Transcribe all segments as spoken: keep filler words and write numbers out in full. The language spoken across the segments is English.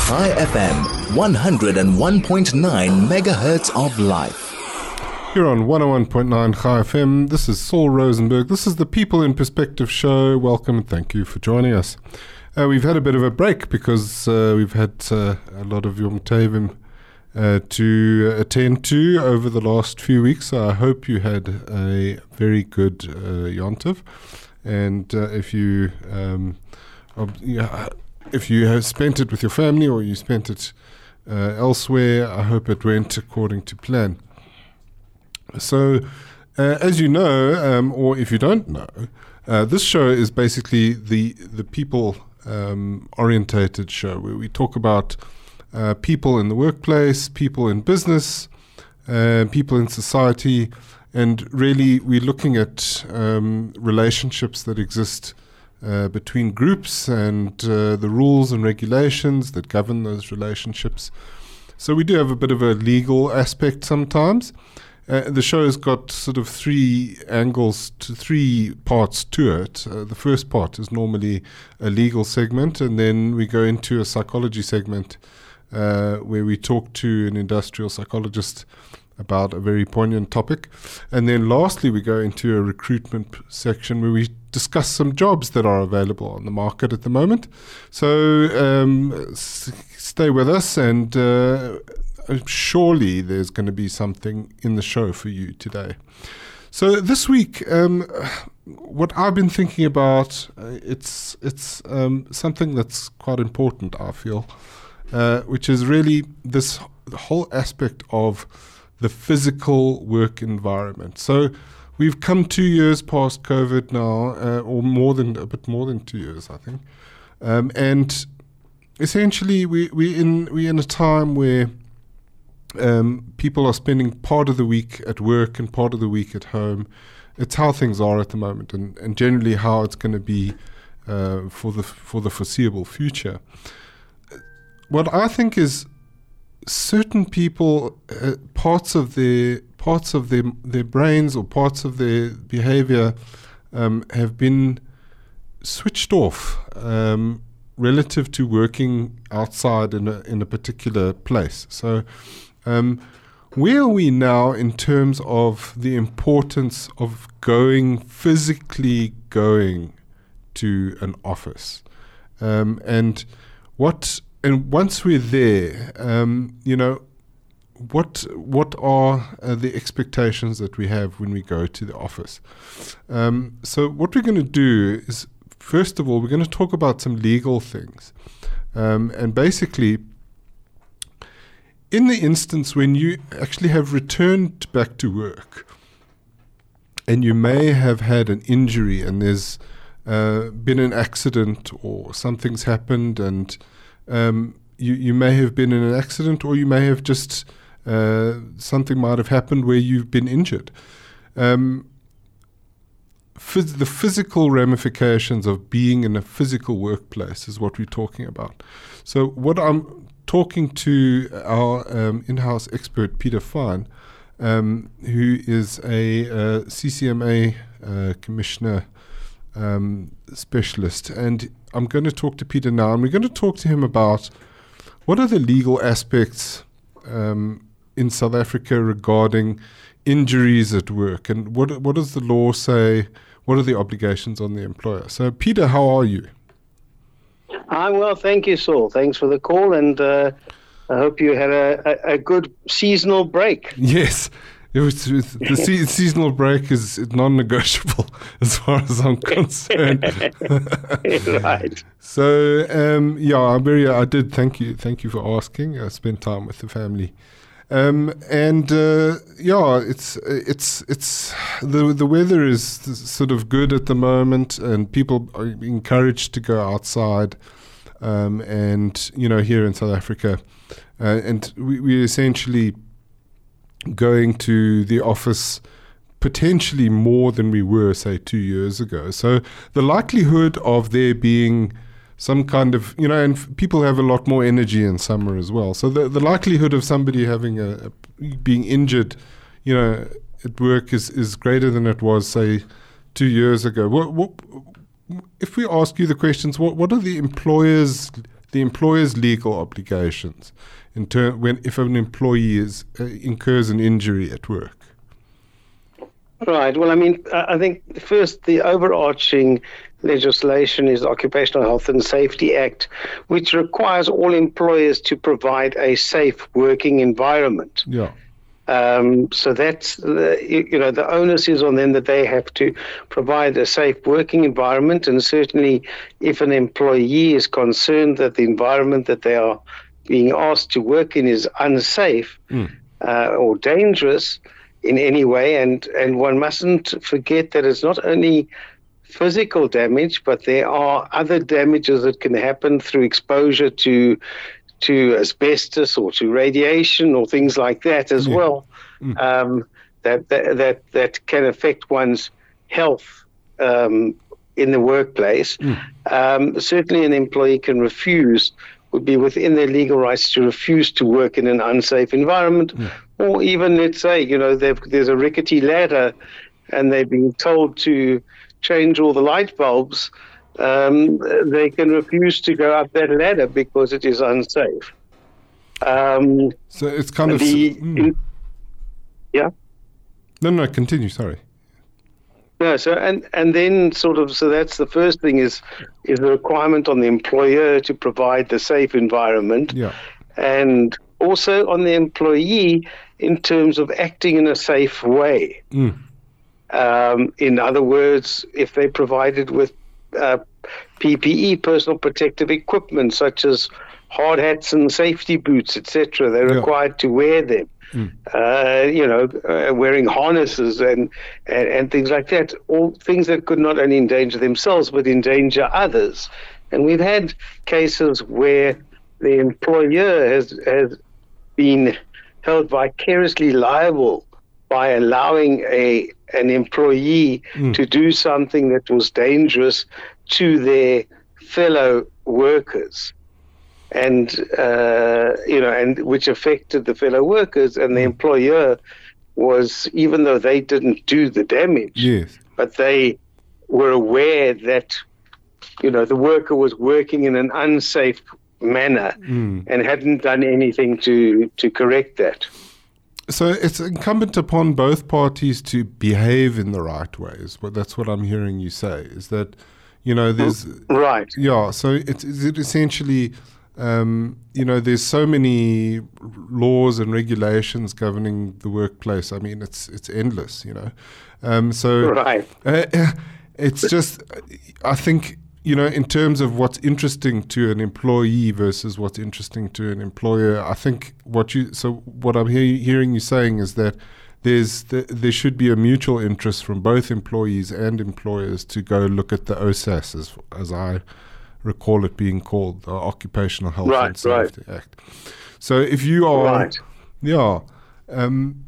Chai F M, one oh one point nine megahertz of life. You're on one oh one point nine Chai F M. This is Saul Rosenberg. This is the People in Perspective show. Welcome and thank you for joining us. Uh, we've had a bit of a break because uh, we've had uh, a lot of Yom Tovim uh, to attend to over the last few weeks. So I hope you had a very good uh, Yom Tov. And uh, if you um, ob- yeah, if you have spent it with your family or you spent it uh, elsewhere, I hope it went according to plan. So, uh, as you know, um, or if you don't know, uh, this show is basically the the people um, orientated show where we talk about uh, people in the workplace, people in business, uh, people in society. And really, we're looking at um, relationships that exist uh, between groups and uh, the rules and regulations that govern those relationships. So we do have a bit of a legal aspect sometimes. Uh, the show has got sort of three angles, to three parts to it. Uh, the first part is normally a legal segment, and then we go into a psychology segment uh, where we talk to an industrial psychologist about a very poignant topic. And then lastly, we go into a recruitment section where we discuss some jobs that are available on the market at the moment. So um, s- stay with us, and uh, surely there's going to be something in the show for you today. So this week, um, what I've been thinking about, uh, it's, it's um, something that's quite important, I feel, uh, which is really this whole aspect of the physical work environment. So we've come two years past COVID now, uh, or more than a bit more than two years, I think. Um, and essentially, we we in we in a time where um, people are spending part of the week at work and part of the week at home. It's how things are at the moment, and, and generally how it's going to be uh, for the for the foreseeable future. What I think is, certain people, uh, parts of their parts of their their brains or parts of their behavior um, have been switched off um, relative to working outside in a in a particular place. So, um, where are we now in terms of the importance of going physically going to an office, um, and what? And once we're there, um, you know, what what are uh, the expectations that we have when we go to the office? Um, so what we're going to do is, first of all, we're going to talk about some legal things. Um, and basically, in the instance when you actually have returned back to work, and you may have had an injury and there's uh, been an accident or something's happened, and Um, you, you may have been in an accident, or you may have just, uh, something might have happened where you've been injured. Um, phys- the physical ramifications of being in a physical workplace is what we're talking about. So what I'm talking to our um, in-house expert, Peter Fine, um, who is a uh, C C M A uh, commissioner um, specialist, and I'm going to talk to Peter now, and we're going to talk to him about what are the legal aspects um, in South Africa regarding injuries at work, and what what does the law say? What are the obligations on the employer? So, Peter, how are you? I'm well, thank you, Saul. Thanks for the call, and uh, I hope you had a, a, a good seasonal break. Yes. It was, the se- seasonal break is non-negotiable as far as I'm concerned. Right. So um, yeah, I'm very. I did thank you. Thank you for asking. I spent time with the family, um, and uh, yeah, it's it's it's the the weather is sort of good at the moment, and people are encouraged to go outside. Um, and you know, here in South Africa, uh, and we, we essentially going to the office potentially more than we were, say, two years ago. So the likelihood of there being some kind of, you know, and f- people have a lot more energy in summer as well. So the, the likelihood of somebody having a, a being injured, you know, at work is, is greater than it was, say, two years ago. What, what, if we ask you the questions, what, what are the employers, the employer's legal obligations in term when if an employee is uh, incurs an injury at work? Right. Well, I mean, I think first the overarching legislation is the Occupational Health and Safety Act, which requires all employers to provide a safe working environment. Yeah. Um, so that's, the, you know, the onus is on them that they have to provide a safe working environment. And certainly if an employee is concerned that the environment that they are being asked to work in is unsafe mm. uh, or dangerous in any way, and, and one mustn't forget that it's not only physical damage, but there are other damages that can happen through exposure to to asbestos or to radiation or things like that as yeah. well, mm. um, that, that that that can affect one's health um, in the workplace. Mm. Um, certainly an employee can refuse, would be within their legal rights to refuse to work in an unsafe environment, mm. or even, let's say, you know, there's a rickety ladder and they've been told to change all the light bulbs. Um, they can refuse to go up that ladder because it is unsafe. Um, so it's kind of... The, mm. in, yeah? No, no, continue, sorry. No, so and, and then sort of, so that's the first thing is is the requirement on the employer to provide the safe environment. Yeah. And also on the employee in terms of acting in a safe way. Mm. Um, in other words, if they provided with uh, P P E, personal protective equipment, such as hard hats and safety boots, et cetera, they're yeah. required to wear them. Mm. Uh, you know, uh, wearing harnesses and, and, and things like that, all things that could not only endanger themselves but endanger others. And we've had cases where the employer has, has been held vicariously liable by allowing a an employee mm. to do something that was dangerous to their fellow workers. And, uh, you know, and which affected the fellow workers, and the employer was, even though they didn't do the damage, yes. but they were aware that, you know, the worker was working in an unsafe manner mm. and hadn't done anything to, to correct that. So it's incumbent upon both parties to behave in the right ways. Well, that's what I'm hearing you say, is that, you know, there's... Right. Yeah, so it's it essentially... Um, you know, there's so many laws and regulations governing the workplace. I mean, it's it's endless, you know. Um, so right. uh, it's just, I think, you know, in terms of what's interesting to an employee versus what's interesting to an employer, I think what you, so what I'm he- hearing you saying is that there's the, there should be a mutual interest from both employees and employers to go look at the O S A S, as, as I recall it being called, the Occupational Health right, and Safety right. Act. So if you are, right. yeah, um,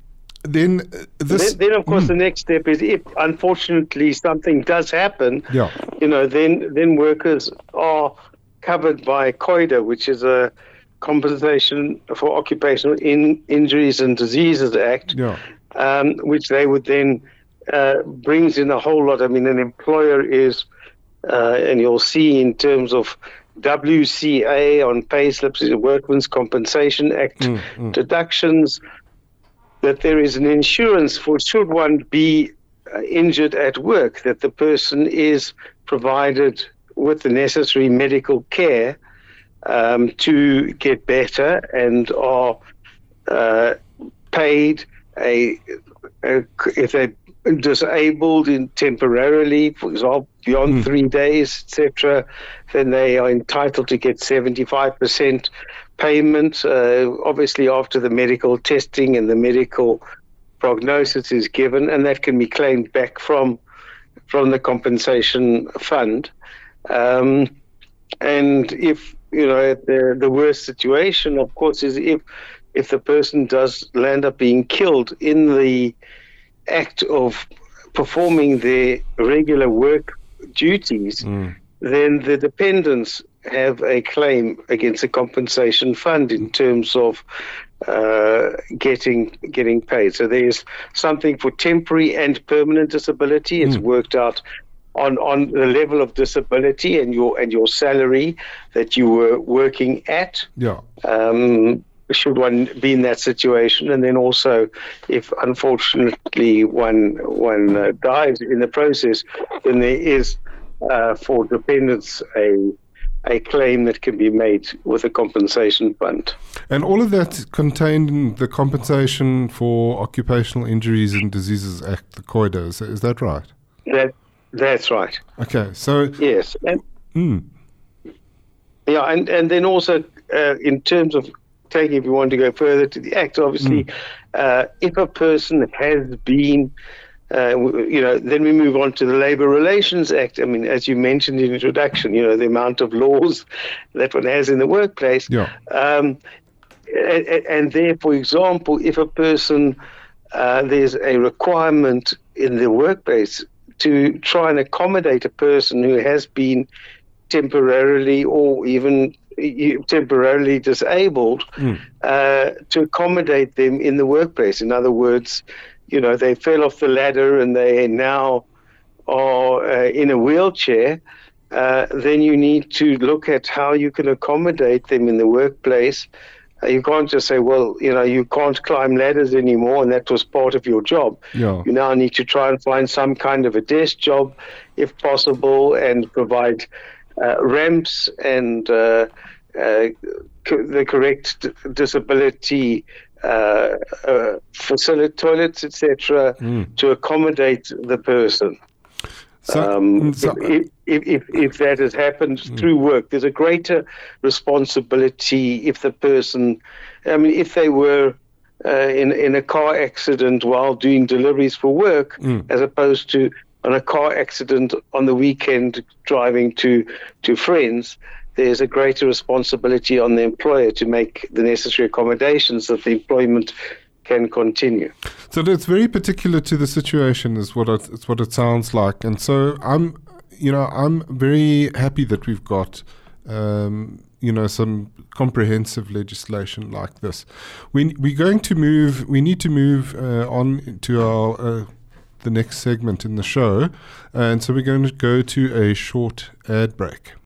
then this... Then, then of course, mm. the next step is if, unfortunately, something does happen, yeah. you know, then, then workers are covered by COIDA, which is a Compensation for Occupational in, Injuries and Diseases Act, yeah. um, which they would then, uh, brings in a whole lot. I mean, an employer is... Uh, and you'll see in terms of W C A on pay slips, the Workmen's Compensation Act mm, mm. deductions, that there is an insurance for should one be uh, injured at work, that the person is provided with the necessary medical care um, to get better and are uh, paid a, a if they disabled in temporarily, for example, beyond mm. three days, et cetera, then they are entitled to get seventy-five percent payment, uh, obviously after the medical testing and the medical prognosis is given, and that can be claimed back from from the compensation fund. Um, and if, you know, the, the worst situation, of course, is if, if the person does land up being killed in the act of performing their regular work duties, mm. then the dependents have a claim against the compensation fund in terms of uh, getting getting paid. So there's something for temporary and permanent disability. It's mm. worked out on, on the level of disability and your and your salary that you were working at. Yeah. Um, should one be in that situation, and then also, if unfortunately one one uh, dies in the process, then there is uh, for dependents a a claim that can be made with a compensation fund. And all of that contained in the Compensation for Occupational Injuries and Diseases Act, the COIDA, is, is that right? That that's right. Okay, so Yes, and, mm, yeah, and and then also uh, in terms of taking, if you want to go further to the Act, obviously, mm. uh, if a person has been Uh, you know, then we move on to the Labour Relations Act. I mean, as you mentioned in the introduction, you know, the amount of laws that one has in the workplace. Yeah. Um, and, and there, for example, if a person, uh, there's a requirement in the workplace to try and accommodate a person who has been temporarily or even temporarily disabled, mm. uh, to accommodate them in the workplace. In other words, you know, they fell off the ladder and they now are uh, in a wheelchair, uh, then you need to look at how you can accommodate them in the workplace. Uh, you can't just say, well, you know, you can't climb ladders anymore and that was part of your job. Yeah. You now need to try and find some kind of a desk job, if possible, and provide uh, ramps and uh, uh, co- the correct d- disability Uh, uh, facility, toilets, et cetera, mm. to accommodate the person. So, um, so if, if, if, if that has happened mm. through work, there's a greater responsibility if the person, I mean, if they were uh, in, in a car accident while doing deliveries for work, mm. as opposed to on a car accident on the weekend driving to, to friends, there's a greater responsibility on the employer to make the necessary accommodations that the employment can continue. So that's very particular to the situation, is what it, it's what it sounds like. And so I'm, you know, I'm very happy that we've got, um, you know, some comprehensive legislation like this. We we're going to move. We need to move uh, on to our uh, the next segment in the show, and so we're going to go to a short ad break.